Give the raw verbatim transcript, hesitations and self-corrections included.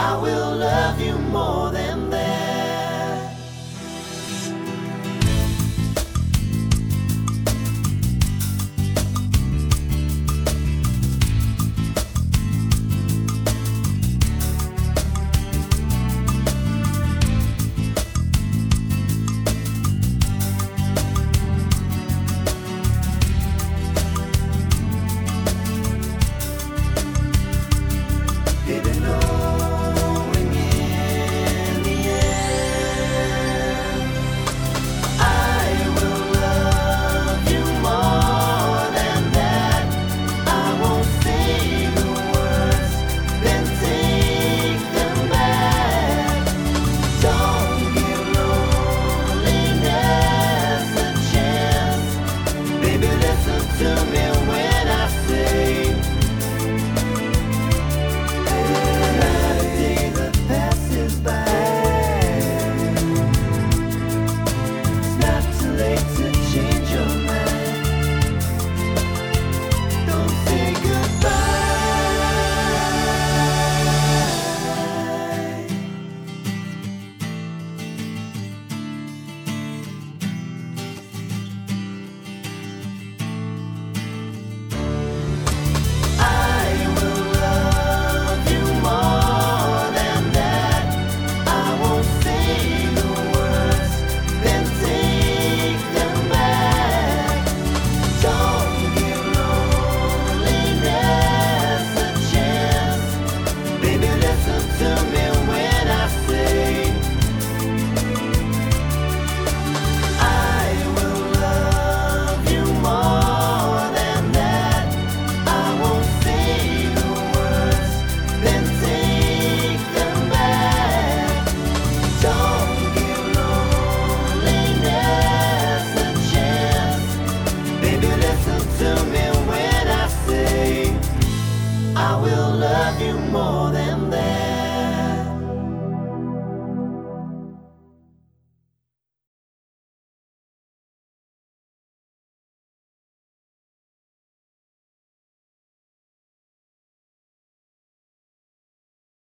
I will love you more than that. Baby, knowing in the end I will love you more than that. I won't say the words, then take them back. Don't give loneliness a chance. Baby, listen to me when I say I will love you more than